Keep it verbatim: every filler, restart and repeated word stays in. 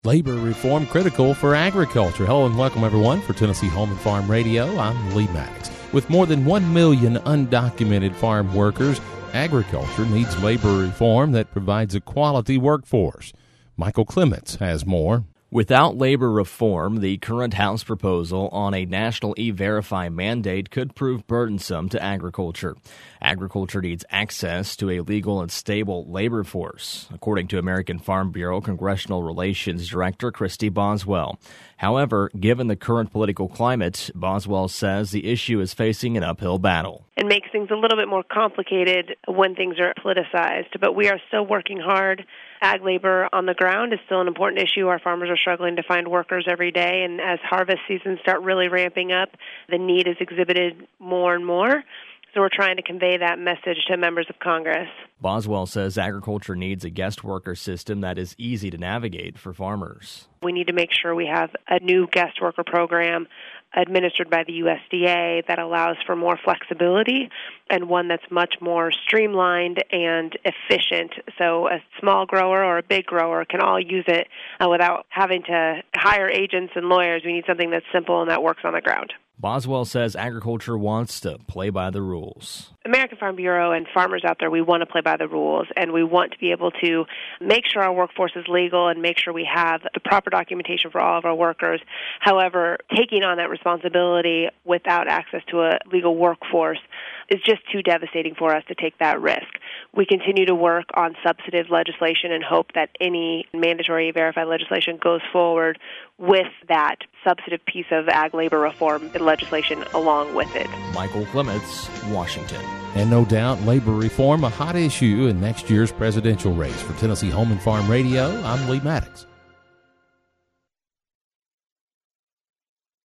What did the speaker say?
Labor reform critical for agriculture. Hello and welcome everyone for Tennessee Home and Farm Radio. I'm Lee Maddox. With more than one million undocumented farm workers, agriculture needs labor reform that provides a quality workforce. Michael Clements has more. Without labor reform, the current House proposal on a national E-Verify mandate could prove burdensome to agriculture. Agriculture needs access to a legal and stable labor force, according to American Farm Bureau Congressional Relations Director Christy Boswell. However, given the current political climate, Boswell says the issue is facing an uphill battle. It makes things a little bit more complicated when things are politicized, but we are still working hard. Ag labor on the ground is still an important issue. Our farmers are struggling to find workers every day, and as harvest seasons start really ramping up, the need is exhibited more and more. So we're trying to convey that message to members of Congress. Boswell says agriculture needs a guest worker system that is easy to navigate for farmers. We need to make sure we have a new guest worker program administered by the U S D A that allows for more flexibility and one that's much more streamlined and efficient. So a small grower or a big grower can all use it uh, without having to hire agents and lawyers. We need something that's simple and that works on the ground. Boswell says agriculture wants to play by the rules. American Farm Bureau and farmers out there, we want to play by the rules, and we want to be able to make sure our workforce is legal and make sure we have the proper documentation for all of our workers. However, taking on that responsibility without access to a legal workforce is just too devastating for us to take that risk. We continue to work on substantive legislation and hope that any mandatory verified legislation goes forward with that substantive piece of ag labor reform legislation along with it. Michael Clements, Washington. And no doubt, labor reform, a hot issue in next year's presidential race. For Tennessee Home and Farm Radio, I'm Lee Maddox.